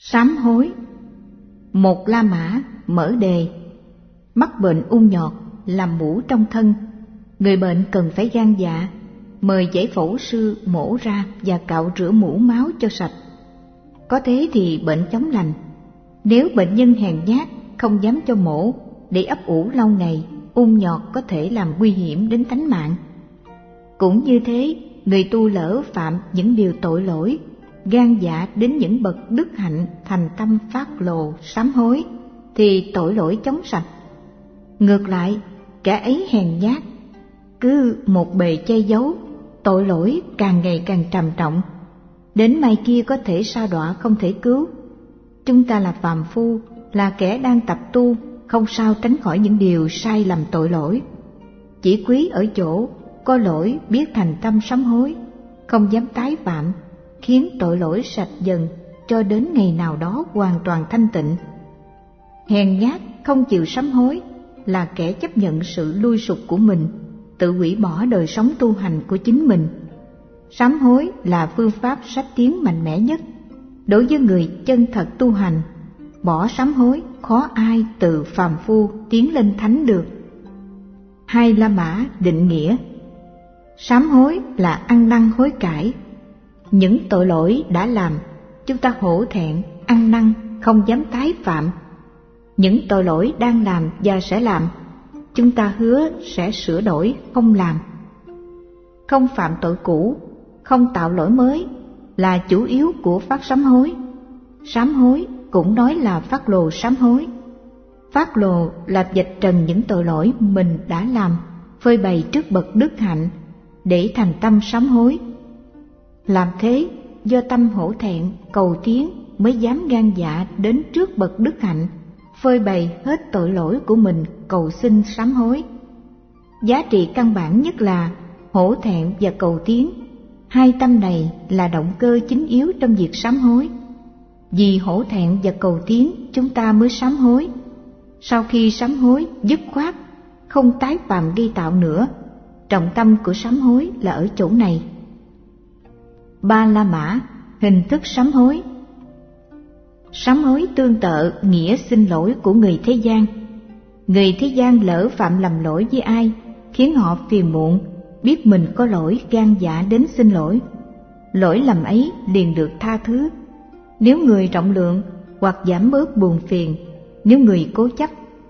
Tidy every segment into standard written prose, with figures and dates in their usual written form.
Sám hối. Một La Mã mở đề: mắc bệnh ung nhọt, làm mủ trong thân, người bệnh cần phải gan dạ, mời giải phẫu sư mổ ra và cạo rửa mủ máu cho sạch. Có thế thì bệnh chóng lành. Nếu bệnh nhân hèn nhát không dám cho mổ để ấp ủ lâu ngày, ung nhọt có thể làm nguy hiểm đến tánh mạng. Cũng như thế, người tu lỡ phạm những điều tội lỗi, gan dạ đến những bậc đức hạnh thành tâm phát lộ sám hối, thì tội lỗi chóng sạch. Ngược lại, kẻ ấy hèn nhát, cứ một bề che giấu, tội lỗi càng ngày càng trầm trọng, đến mai kia có thể sa đọa không thể cứu. Chúng ta là phàm phu, là kẻ đang tập tu, không sao tránh khỏi những điều sai lầm tội lỗi. Chỉ quý ở chỗ có lỗi biết thành tâm sám hối, không dám tái phạm, khiến tội lỗi sạch dần cho đến ngày nào đó hoàn toàn thanh tịnh. Hèn nhát không chịu sám hối là kẻ chấp nhận sự lui sụp của mình, tự hủy bỏ đời sống tu hành của chính mình. Sám hối là phương pháp sách tiến mạnh mẽ nhất. Đối với người chân thật tu hành, bỏ sám hối khó ai từ phàm phu tiến lên thánh được. Hai La Mã định nghĩa: sám hối là ăn năn hối cải. Những tội lỗi đã làm, chúng ta hổ thẹn, ăn năn, không dám tái phạm. Những tội lỗi đang làm và sẽ làm, chúng ta hứa sẽ sửa đổi, không làm. Không phạm tội cũ, không tạo lỗi mới là chủ yếu của phát sám hối. Sám hối cũng nói là phát lộ sám hối. Phát lộ là vạch trần những tội lỗi mình đã làm, phơi bày trước bậc đức hạnh để thành tâm sám hối. Làm thế, do tâm hổ thẹn, cầu tiến mới dám gan dạ đến trước bậc đức hạnh, phơi bày hết tội lỗi của mình, cầu xin sám hối. Giá trị căn bản nhất là hổ thẹn và cầu tiến. Hai tâm này là động cơ chính yếu trong việc sám hối. Vì hổ thẹn và cầu tiến, chúng ta mới sám hối. Sau khi sám hối dứt khoát, không tái phạm gây tạo nữa. Trọng tâm của sám hối là ở chỗ này. Ba La Mã, hình thức sám hối. Sám hối tương tự nghĩa xin lỗi của người thế gian. Người thế gian lỡ phạm lầm lỗi với ai, khiến họ phiền muộn, biết mình có lỗi gan dạ đến xin lỗi. Lỗi lầm ấy liền được tha thứ. Nếu người rộng lượng hoặc giảm bớt buồn phiền, nếu người cố chấp,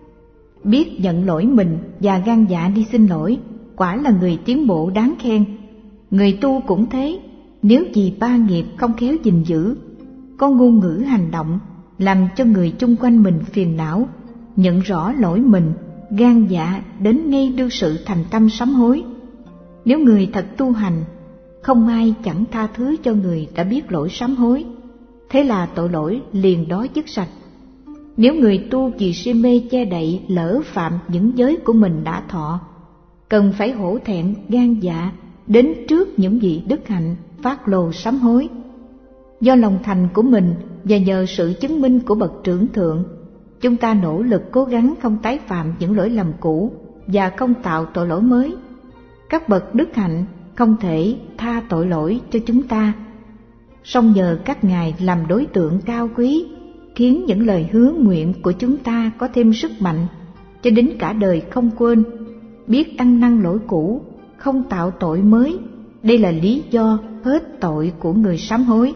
biết nhận lỗi mình và gan dạ đi xin lỗi, quả là người tiến bộ đáng khen. Người tu cũng thế, nếu vì ba nghiệp không khéo gìn giữ, có ngôn ngữ hành động làm cho người chung quanh mình phiền não, nhận rõ lỗi mình, gan dạ đến ngay đương sự thành tâm sám hối. Nếu người thật tu hành, không ai chẳng tha thứ cho người đã biết lỗi sám hối, thế là tội lỗi liền đó dứt sạch. Nếu người tu vì si mê che đậy lỡ phạm những giới của mình đã thọ, cần phải hổ thẹn gan dạ đến trước những vị đức hạnh phát lồ sám hối. Do lòng thành của mình và nhờ sự chứng minh của bậc trưởng thượng, chúng ta nỗ lực cố gắng không tái phạm những lỗi lầm cũ và không tạo tội lỗi mới. Các bậc đức hạnh không thể tha tội lỗi cho chúng ta, song nhờ các ngài làm đối tượng cao quý, khiến những lời hứa nguyện của chúng ta có thêm sức mạnh, cho đến cả đời không quên, biết ăn năn lỗi cũ, không tạo tội mới. Đây là lý do hết tội của người sám hối.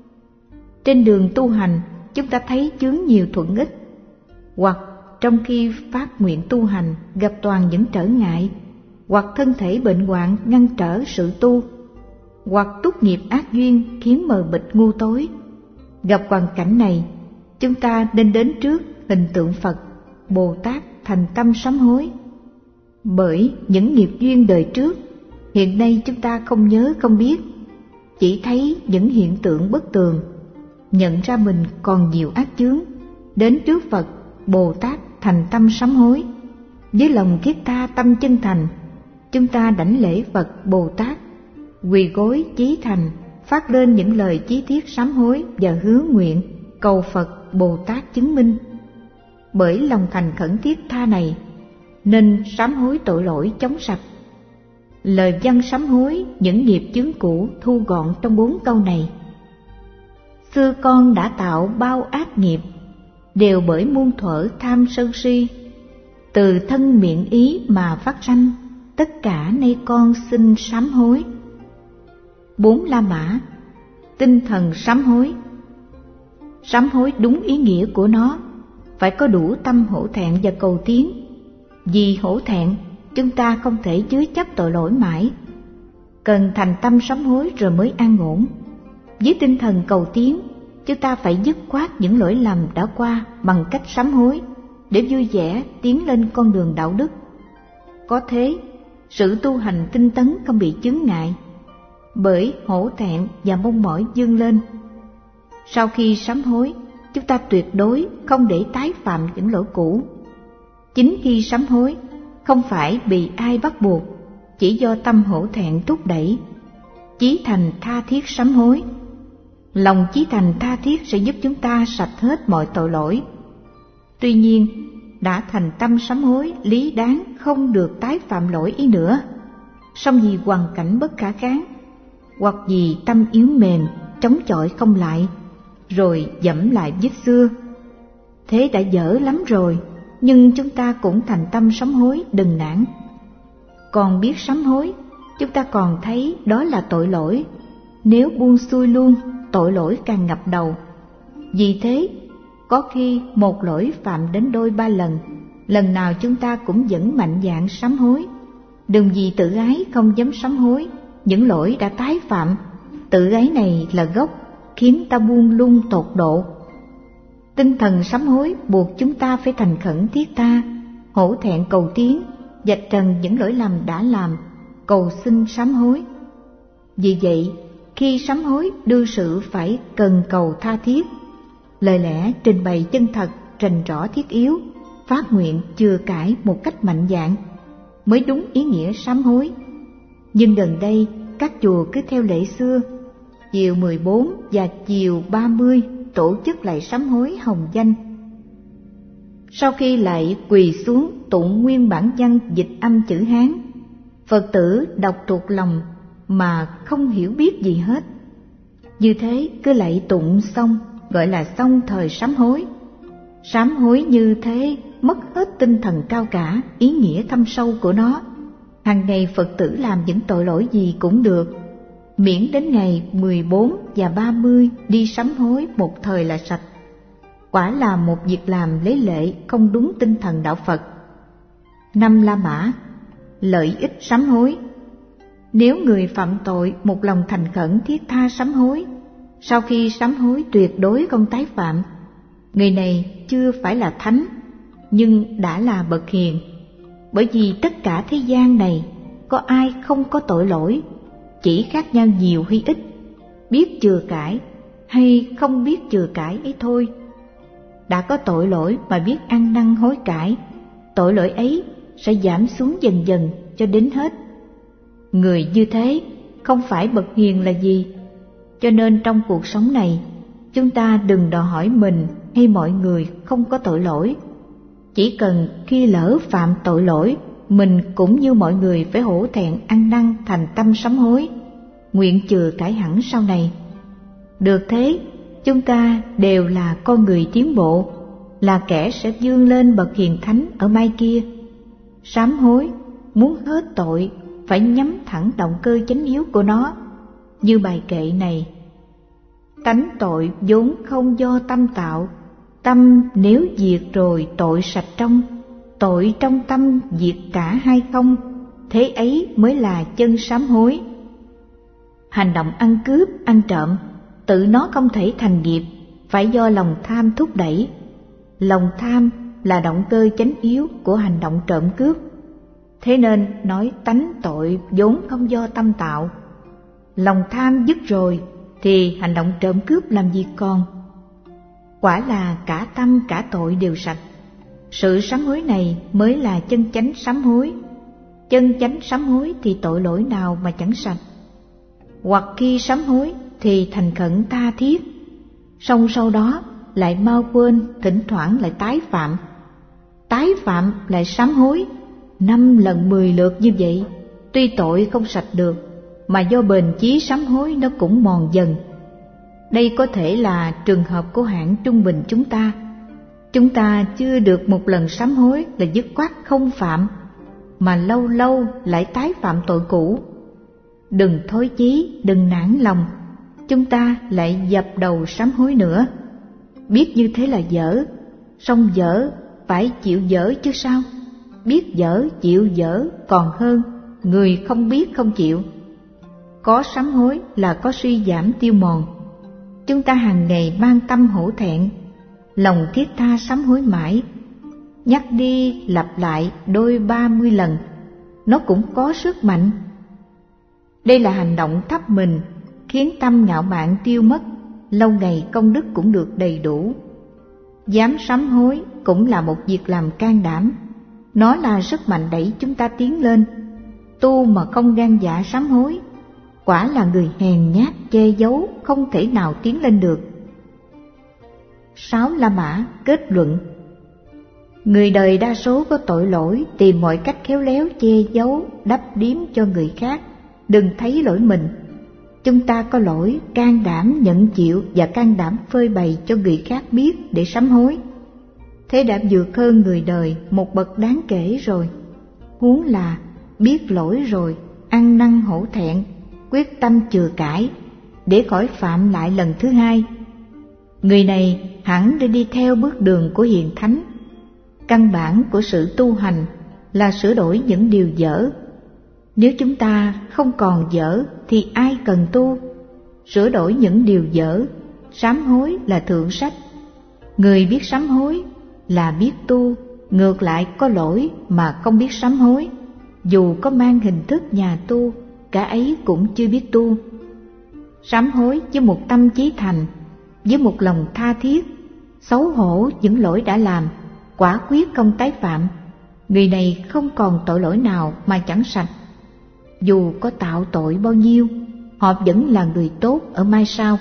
Trên đường tu hành, chúng ta thấy chướng nhiều thuận ích, hoặc trong khi phát nguyện tu hành gặp toàn những trở ngại, hoặc thân thể bệnh hoạn ngăn trở sự tu, hoặc túc nghiệp ác duyên khiến mờ mịt ngu tối. Gặp hoàn cảnh này, chúng ta nên đến trước hình tượng Phật, Bồ Tát thành tâm sám hối. Bởi những nghiệp duyên đời trước, hiện nay chúng ta không nhớ không biết, chỉ thấy những hiện tượng bất tường, nhận ra mình còn nhiều ác chướng, đến trước Phật, Bồ Tát thành tâm sám hối. Với lòng thiết tha tâm chân thành, chúng ta đảnh lễ Phật Bồ Tát, quỳ gối chí thành, phát lên những lời chí thiết sám hối và hứa nguyện, cầu Phật Bồ Tát chứng minh. Bởi lòng thành khẩn thiết tha này, nên sám hối tội lỗi chóng sạch. Lời văn sám hối những nghiệp chướng cũ thu gọn trong 4 câu này: xưa con đã tạo bao ác nghiệp, đều bởi muôn thuở tham sân si, từ thân miệng ý mà phát sanh, tất cả nay con xin sám hối. 4 La Mã, tinh thần sám hối. Sám hối đúng ý nghĩa của nó, phải có đủ tâm hổ thẹn và cầu tiến. Vì hổ thẹn, chúng ta không thể chứa chấp tội lỗi mãi, cần thành tâm sám hối rồi mới an ổn. Với tinh thần cầu tiến, chúng ta phải dứt khoát những lỗi lầm đã qua bằng cách sám hối, để vui vẻ tiến lên con đường đạo đức. Có thế, sự tu hành tinh tấn không bị chướng ngại bởi hổ thẹn và mong mỏi vươn lên. Sau khi sám hối, chúng ta tuyệt đối không để tái phạm những lỗi cũ. Chính khi sám hối, không phải bị ai bắt buộc, chỉ do tâm hổ thẹn thúc đẩy. Chí thành tha thiết sám hối. Lòng chí thành tha thiết sẽ giúp chúng ta sạch hết mọi tội lỗi. Tuy nhiên, đã thành tâm sám hối lý đáng không được tái phạm lỗi ý nữa. Song vì hoàn cảnh bất khả kháng, hoặc vì tâm yếu mềm, chống chọi không lại, rồi dẫm lại vết xưa. Thế đã dở lắm rồi, nhưng chúng ta cũng thành tâm sám hối đừng nản. Còn biết sám hối, chúng ta còn thấy đó là tội lỗi. Nếu buông xuôi luôn, tội lỗi càng ngập đầu. Vì thế, có khi một lỗi phạm đến 2-3 lần, lần nào chúng ta cũng vẫn mạnh dạn sám hối. Đừng vì tự ái không dám sám hối những lỗi đã tái phạm. Tự ái này là gốc khiến ta buông lung tột độ. Tinh thần sám hối buộc chúng ta phải thành khẩn thiết tha, hổ thẹn cầu tiến, vạch trần những lỗi lầm đã làm, cầu xin sám hối. Vì vậy, khi sám hối đương sự phải cần cầu tha thiết, lời lẽ trình bày chân thật, rành rõ thiết yếu, phát nguyện chừa cãi một cách mạnh dạn, mới đúng ý nghĩa sám hối. Nhưng gần đây, các chùa cứ theo lệ xưa, chiều 14 và chiều 30 tổ chức lạy sám hối hồng danh. Sau khi lạy quỳ xuống tụng nguyên bản văn dịch âm chữ Hán, Phật tử đọc thuộc lòng mà không hiểu biết gì hết. Như thế cứ lạy tụng xong gọi là xong thời sám hối. Sám hối như thế mất hết tinh thần cao cả, ý nghĩa thâm sâu của nó. Hàng ngày Phật tử làm những tội lỗi gì cũng được, miễn đến ngày 14 và 30 đi sám hối một thời là sạch. Quả là một việc làm lấy lệ không đúng tinh thần đạo Phật. 5 La Mã, lợi ích sám hối. Nếu người phạm tội một lòng thành khẩn thiết tha sám hối, sau khi sám hối tuyệt đối không tái phạm, người này chưa phải là thánh, nhưng đã là bậc hiền. Bởi vì tất cả thế gian này có ai không có tội lỗi, chỉ khác nhau nhiều hay ít, biết chừa cãi hay không biết chừa cãi ấy thôi. Đã có tội lỗi mà biết ăn năn hối cải, tội lỗi ấy sẽ giảm xuống dần dần cho đến hết. Người như thế không phải bậc hiền là gì. Cho nên trong cuộc sống này, chúng ta đừng đòi hỏi mình hay mọi người không có tội lỗi. Chỉ cần khi lỡ phạm tội lỗi, mình cũng như mọi người phải hổ thẹn ăn năn thành tâm sám hối, nguyện chừa cải hẳn sau này. Được thế, chúng ta đều là con người tiến bộ, là kẻ sẽ vươn lên bậc hiền thánh ở mai kia. Sám hối, muốn hết tội, phải nhắm thẳng động cơ chánh yếu của nó. Như bài kệ này: tánh tội vốn không do tâm tạo, tâm nếu diệt rồi tội sạch trong, tội trong tâm diệt cả hai không, thế ấy mới là chân sám hối. Hành động ăn cướp, ăn trộm, tự nó không thể thành nghiệp, phải do lòng tham thúc đẩy. Lòng tham là động cơ chánh yếu của hành động trộm cướp. Thế nên nói tánh tội vốn không do tâm tạo. Lòng tham dứt rồi thì hành động trộm cướp làm gì còn. Quả là cả tâm cả tội đều sạch. Sự sám hối này mới là chân chánh sám hối. Chân chánh sám hối thì tội lỗi nào mà chẳng sạch. Hoặc khi sám hối thì thành khẩn tha thiết, song sau đó lại mau quên, thỉnh thoảng lại tái phạm. Tái phạm lại sám hối 5 lần 10 lượt như vậy, tuy tội không sạch được, mà do bền chí sám hối nó cũng mòn dần. Đây có thể là trường hợp của hạng trung bình chúng ta. Chúng ta chưa được một lần sám hối là dứt khoát không phạm, mà lâu lâu lại tái phạm tội cũ. Đừng thối chí, đừng nản lòng, chúng ta lại dập đầu sám hối nữa. Biết như thế là dở, song dở phải chịu dở chứ sao. Biết dở chịu dở còn hơn người không biết không chịu. Có sám hối là có suy giảm tiêu mòn. Chúng ta hàng ngày mang tâm hổ thẹn, lòng thiết tha sám hối mãi, nhắc đi lặp lại đôi 30 lần, nó cũng có sức mạnh. Đây là hành động thấp mình, khiến tâm ngạo mạn tiêu mất, lâu ngày công đức cũng được đầy đủ. Dám sám hối cũng là một việc làm can đảm, nó là sức mạnh đẩy chúng ta tiến lên. Tu mà không gan dạ sám hối, quả là người hèn nhát che giấu, không thể nào tiến lên được. 6 La Mã kết luận. Người đời đa số có tội lỗi, tìm mọi cách khéo léo che giấu, đắp điếm cho người khác, đừng thấy lỗi mình. Chúng ta có lỗi, can đảm nhận chịu và can đảm phơi bày cho người khác biết để sám hối. Thế đã vượt hơn người đời một bậc đáng kể rồi. Huống là biết lỗi rồi, ăn năn hổ thẹn, quyết tâm chừa cải, để khỏi phạm lại lần thứ hai. Người này hẳn để đi theo bước đường của hiền thánh. Căn bản của sự tu hành là sửa đổi những điều dở. Nếu chúng ta không còn dở thì ai cần tu? Sửa đổi những điều dở, sám hối là thượng sách. Người biết sám hối là biết tu, ngược lại có lỗi mà không biết sám hối, dù có mang hình thức nhà tu, cả ấy cũng chưa biết tu. Sám hối với một tâm chí thành, với một lòng tha thiết, xấu hổ những lỗi đã làm, quả quyết không tái phạm. Người này không còn tội lỗi nào mà chẳng sạch. Dù có tạo tội bao nhiêu, họ vẫn là người tốt ở mai sau.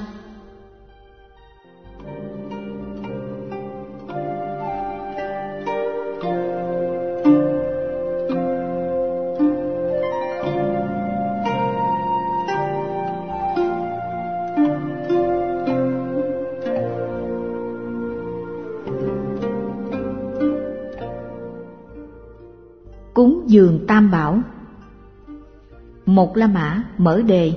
Cúng dường Tam Bảo. Một La Mã mở đề.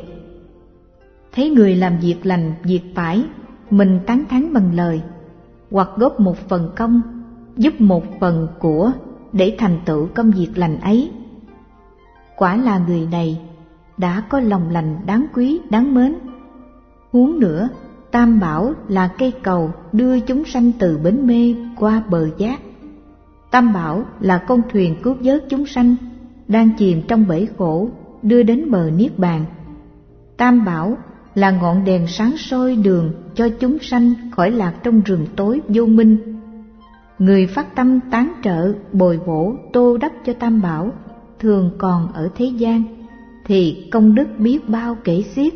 Thấy người làm việc lành, việc phải, mình tán thán bằng lời, hoặc góp một phần công, giúp một phần của để thành tựu công việc lành ấy. Quả là người này đã có lòng lành đáng quý, đáng mến. Huống nữa, Tam Bảo là cây cầu đưa chúng sanh từ bến mê qua bờ giác. Tam Bảo là con thuyền cứu vớt chúng sanh đang chìm trong bể khổ, đưa đến bờ niết bàn. Tam Bảo là ngọn đèn sáng soi đường cho chúng sanh khỏi lạc trong rừng tối vô minh. Người phát tâm tán trợ, bồi bổ, tô đắp cho Tam Bảo thường còn ở thế gian thì công đức biết bao kể xiết.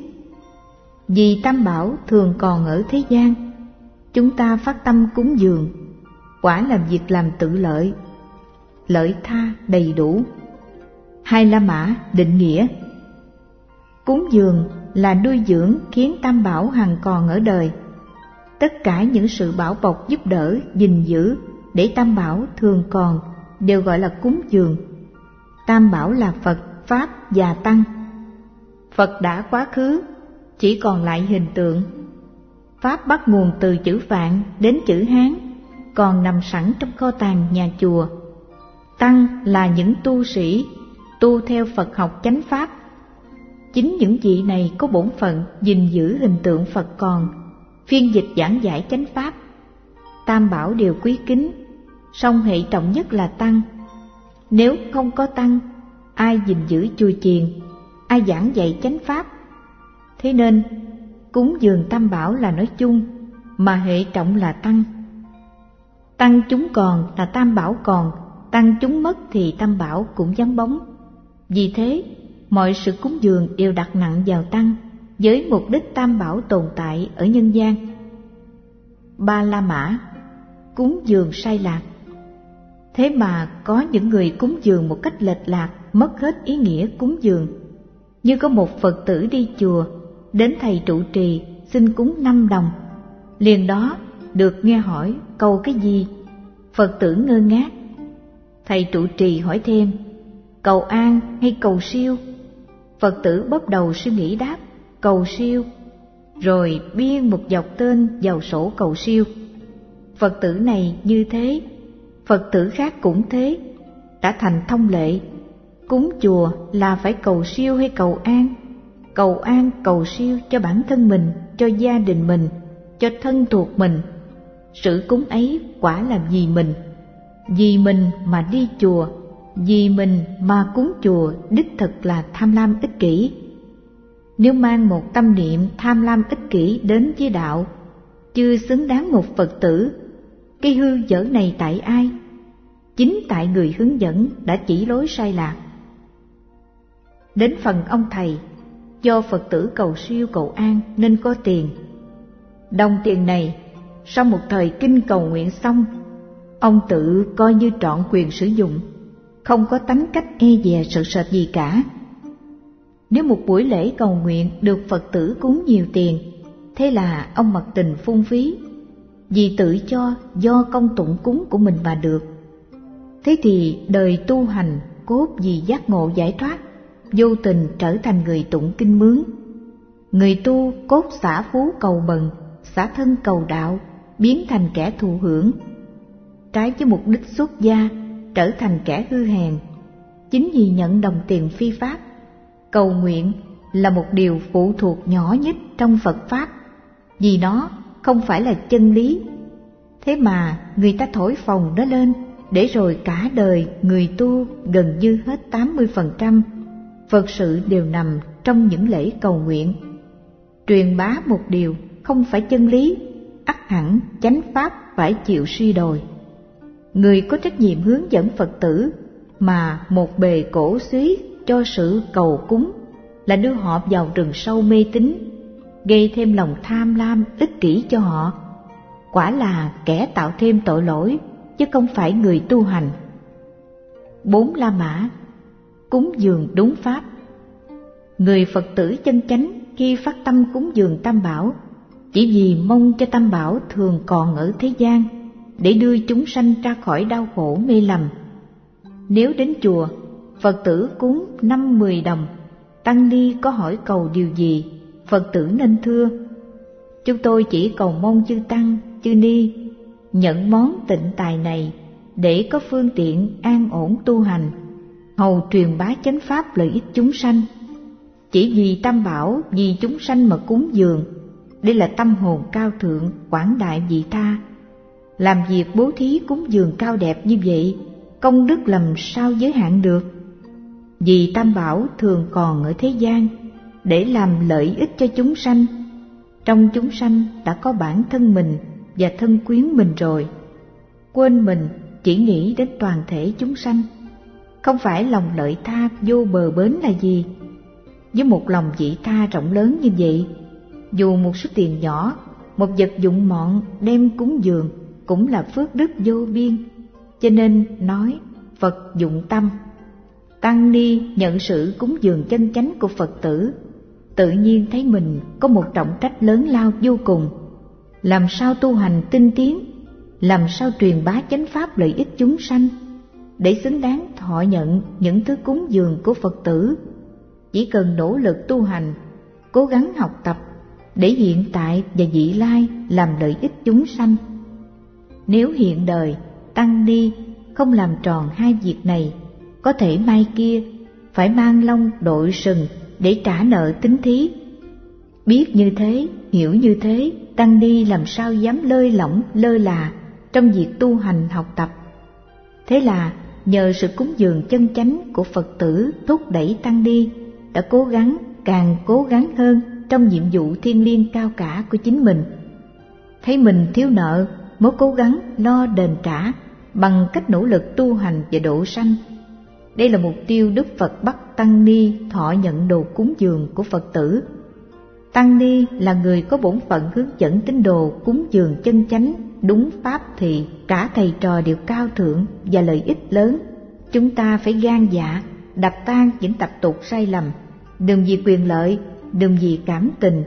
Vì Tam Bảo thường còn ở thế gian, chúng ta phát tâm cúng dường, quả là việc làm tự lợi, lợi tha đầy đủ. Hai La Mã định nghĩa. Cúng dường là nuôi dưỡng khiến Tam Bảo hằng còn ở đời. Tất cả những sự bảo bọc giúp đỡ, gìn giữ để Tam Bảo thường còn đều gọi là cúng dường. Tam Bảo là Phật, Pháp và Tăng. Phật đã quá khứ, chỉ còn lại hình tượng. Pháp bắt nguồn từ chữ Phạn đến chữ Hán, còn nằm sẵn trong kho tàng nhà chùa. Tăng là những tu sĩ tu theo Phật học chánh Pháp. Chính những vị này có bổn phận gìn giữ hình tượng Phật còn, phiên dịch giảng giải chánh Pháp. Tam Bảo đều quý kính, song hệ trọng nhất là Tăng. Nếu không có Tăng, ai gìn giữ chùa chiền, ai giảng dạy chánh Pháp? Thế nên, cúng dường Tam Bảo là nói chung, mà hệ trọng là Tăng. Tăng chúng còn là Tam Bảo còn, Tăng chúng mất thì Tam Bảo cũng vắng bóng. Vì thế, mọi sự cúng dường đều đặt nặng vào Tăng, với mục đích Tam Bảo tồn tại ở nhân gian. Ba La Mã, cúng dường sai lạc. Thế mà có những người cúng dường một cách lệch lạc, mất hết ý nghĩa cúng dường. Như có một Phật tử đi chùa, đến thầy trụ trì xin cúng 5 đồng. Liền đó được nghe hỏi cầu cái gì? Phật tử ngơ ngác. Thầy trụ trì hỏi thêm, cầu an hay cầu siêu? Phật tử bóp đầu suy nghĩ đáp, cầu siêu. Rồi biên một dọc tên vào sổ cầu siêu. Phật tử này như thế, Phật tử khác cũng thế, đã thành thông lệ. Cúng chùa là phải cầu siêu hay cầu an? Cầu an cầu siêu cho bản thân mình, cho gia đình mình, cho thân thuộc mình. Sự cúng ấy quả là vì mình mà đi chùa, vì mình mà cúng chùa đích thực là tham lam ích kỷ. Nếu mang một tâm niệm tham lam ích kỷ đến với đạo, chưa xứng đáng một Phật tử. Cái hư dở này tại ai? Chính tại người hướng dẫn đã chỉ lối sai lạc. Đến phần ông thầy, do Phật tử cầu siêu cầu an nên có tiền. Đồng tiền này, sau một thời kinh cầu nguyện xong, ông tự coi như trọn quyền sử dụng, không có tánh cách e dè sợ sệt gì cả. Nếu một buổi lễ cầu nguyện được Phật tử cúng nhiều tiền, thế là ông mặc tình phung phí, vì tự cho do công tụng cúng của mình mà được. Thế thì đời tu hành cốt vì giác ngộ giải thoát, vô tình trở thành người tụng kinh mướn. Người tu cốt xả phú cầu bần, xả thân cầu đạo, biến thành kẻ thụ hưởng. Trái với mục đích xuất gia, trở thành kẻ hư hèn. Chính vì nhận đồng tiền phi pháp, cầu nguyện là một điều phụ thuộc nhỏ nhất trong Phật Pháp, vì nó không phải là chân lý. Thế mà người ta thổi phồng nó lên, để rồi cả đời người tu gần như hết 80% Phật sự đều nằm trong những lễ cầu nguyện. Truyền bá một điều không phải chân lý, ắt hẳn chánh pháp phải chịu suy đồi. Người có trách nhiệm hướng dẫn Phật tử mà một bề cổ suý cho sự cầu cúng là đưa họ vào rừng sâu mê tín, gây thêm lòng tham lam ích kỷ cho họ. Quả là kẻ tạo thêm tội lỗi, chứ không phải người tu hành. 4 La Mã cúng dường đúng pháp. Người Phật tử chân chánh khi phát tâm cúng dường Tam Bảo, chỉ vì mong cho Tam Bảo thường còn ở thế gian, để đưa chúng sanh ra khỏi đau khổ mê lầm. Nếu đến chùa, Phật tử cúng 5-10 đồng, tăng ni có hỏi cầu điều gì, Phật tử nên thưa: chúng tôi chỉ cầu mong chư tăng, chư ni nhận món tịnh tài này để có phương tiện an ổn tu hành, hầu truyền bá chánh pháp lợi ích chúng sanh. Chỉ vì Tam Bảo, vì chúng sanh mà cúng dường, đây là tâm hồn cao thượng, quảng đại vị tha. Làm việc bố thí cúng dường cao đẹp như vậy, công đức làm sao giới hạn được. Vì Tam Bảo thường còn ở thế gian, để làm lợi ích cho chúng sanh. Trong chúng sanh đã có bản thân mình và thân quyến mình rồi, quên mình chỉ nghĩ đến toàn thể chúng sanh. Không phải lòng lợi tha vô bờ bến là gì? Với một lòng vị tha rộng lớn như vậy, dù một số tiền nhỏ, một vật dụng mọn đem cúng dường cũng là phước đức vô biên. Cho nên nói Phật dụng tâm. Tăng ni nhận sự cúng dường chân chánh của Phật tử, tự nhiên thấy mình có một trọng trách lớn lao vô cùng. Làm sao tu hành tinh tiến, làm sao truyền bá chánh pháp lợi ích chúng sanh, để xứng đáng thọ nhận những thứ cúng dường của Phật tử. Chỉ cần nỗ lực tu hành, cố gắng học tập, để hiện tại và vị lai làm lợi ích chúng sanh. Nếu hiện đời tăng ni không làm tròn hai việc này, có thể mai kia phải mang lông đội sừng để trả nợ tín thí. Biết như thế, hiểu như thế, tăng ni làm sao dám lơi lỏng lơ là trong việc tu hành học tập. Thế là nhờ sự cúng dường chân chánh của Phật tử thúc đẩy tăng ni đã cố gắng, càng cố gắng hơn trong nhiệm vụ thiêng liêng cao cả của chính mình. Thấy mình thiếu nợ mới cố gắng lo đền trả bằng cách nỗ lực tu hành và độ sanh. Đây là mục tiêu Đức Phật bắt tăng ni thọ nhận đồ cúng dường của Phật tử. Tăng ni là người có bổn phận hướng dẫn tín đồ cúng dường chân chánh đúng pháp, thì cả thầy trò đều cao thượng và lợi ích lớn. Chúng ta phải gan dạ đập tan những tập tục sai lầm, đừng vì quyền lợi, đừng vì cảm tình,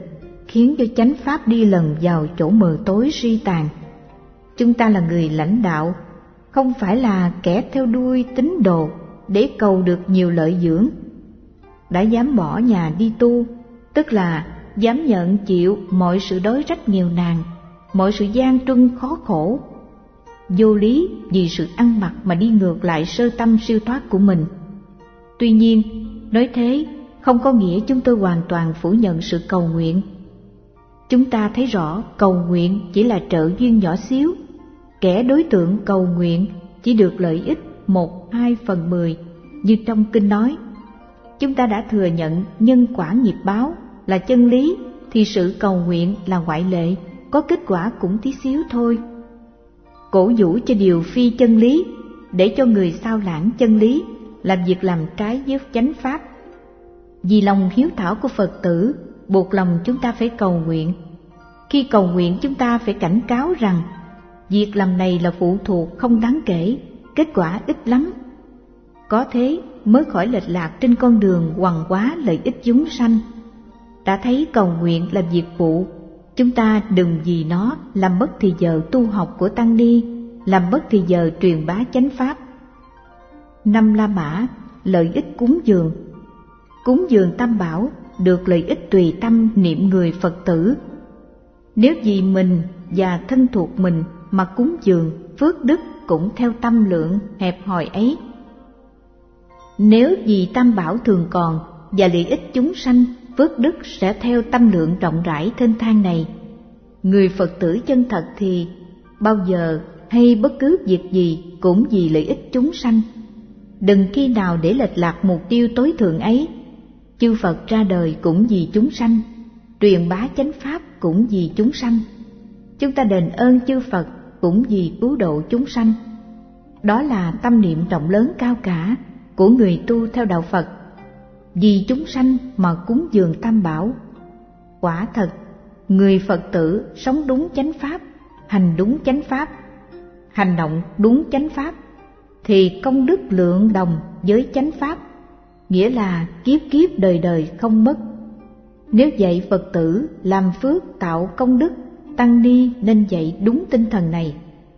khiến cho chánh pháp đi lần vào chỗ mờ tối suy tàn. Chúng ta là người lãnh đạo, không phải là kẻ theo đuôi tín đồ để cầu được nhiều lợi dưỡng. Đã dám bỏ nhà đi tu, tức là dám nhận chịu mọi sự đói rách nghèo nàn, mọi sự gian truân khó khổ, vô lý vì sự ăn mặc mà đi ngược lại sơ tâm siêu thoát của mình. Tuy nhiên, nói thế không có nghĩa chúng tôi hoàn toàn phủ nhận sự cầu nguyện. Chúng ta thấy rõ cầu nguyện chỉ là trợ duyên nhỏ xíu, kẻ đối tượng cầu nguyện chỉ được lợi ích 1/2/10 như trong kinh nói. Chúng ta đã thừa nhận nhân quả nghiệp báo là chân lý thì sự cầu nguyện là ngoại lệ, có kết quả cũng tí xíu thôi. Cổ vũ cho điều phi chân lý để cho người sao lãng chân lý làm việc làm trái với chánh pháp. Vì lòng hiếu thảo của Phật tử buộc lòng chúng ta phải cầu nguyện. Khi cầu nguyện chúng ta phải cảnh cáo rằng việc làm này là phụ thuộc không đáng kể, kết quả ít lắm. Có thế mới khỏi lệch lạc trên con đường hoằng hóa lợi ích chúng sanh. Đã thấy cầu nguyện là việc phụ, chúng ta đừng vì nó làm mất thì giờ tu học của tăng ni, làm mất thì giờ truyền bá chánh pháp. 5 La Mã, lợi ích cúng dường. Cúng dường tam bảo được lợi ích tùy tâm niệm người Phật tử. Nếu vì mình và thân thuộc mình mà cúng dường, phước đức cũng theo tâm lượng hẹp hòi ấy. Nếu vì tam bảo thường còn và lợi ích chúng sanh, phước đức sẽ theo tâm lượng rộng rãi thênh thang này. Người Phật tử chân thật thì bao giờ hay bất cứ việc gì cũng vì lợi ích chúng sanh. Đừng khi nào để lệch lạc mục tiêu tối thượng ấy. Chư Phật ra đời cũng vì chúng sanh, truyền bá chánh pháp cũng vì chúng sanh. Chúng ta đền ơn chư Phật cũng vì cứu độ chúng sanh. Đó là tâm niệm rộng lớn cao cả của người tu theo đạo Phật, vì chúng sanh mà cúng dường tam bảo. Quả thật, người Phật tử sống đúng chánh pháp, hành đúng chánh pháp, hành động đúng chánh pháp, thì công đức lượng đồng với chánh pháp, nghĩa là kiếp kiếp đời đời không mất. Nếu dạy Phật tử làm phước tạo công đức, tăng ni nên dạy đúng tinh thần này.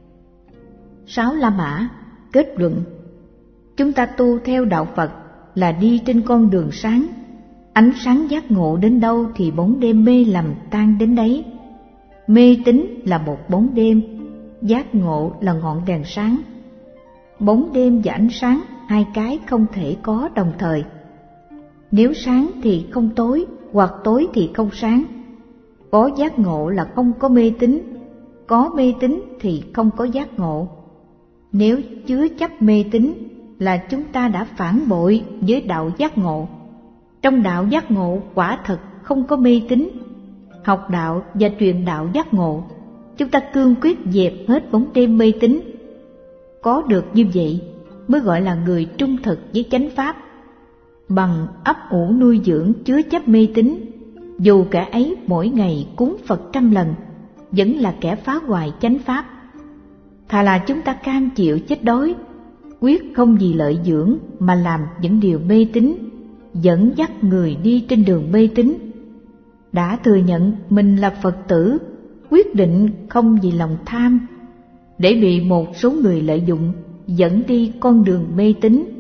6 La Mã, kết luận. Chúng ta tu theo đạo Phật là đi trên con đường sáng. Ánh sáng giác ngộ đến đâu thì bóng đêm mê lầm tan đến đấy. Mê tín là một bóng đêm, giác ngộ là ngọn đèn sáng. Bóng đêm và ánh sáng, hai cái không thể có đồng thời. Nếu sáng thì không tối, hoặc tối thì không sáng. Có giác ngộ là không có mê tín, có mê tín thì không có giác ngộ. Nếu chứa chấp mê tín là chúng ta đã phản bội với đạo giác ngộ. Trong đạo giác ngộ quả thật không có mê tín. Học đạo và truyền đạo giác ngộ, chúng ta cương quyết dẹp hết bóng đêm mê tín. Có được như vậy mới gọi là người trung thực với chánh pháp. Bằng ấp ủ nuôi dưỡng chứa chấp mê tín, dù kẻ ấy mỗi ngày cúng Phật 100 lần, vẫn là kẻ phá hoại chánh pháp. Thà là chúng ta cam chịu chết đói, quyết không vì lợi dưỡng mà làm những điều mê tín, dẫn dắt người đi trên đường mê tín. Đã thừa nhận mình là Phật tử, quyết định không vì lòng tham, để bị một số người lợi dụng dẫn đi con đường mê tín.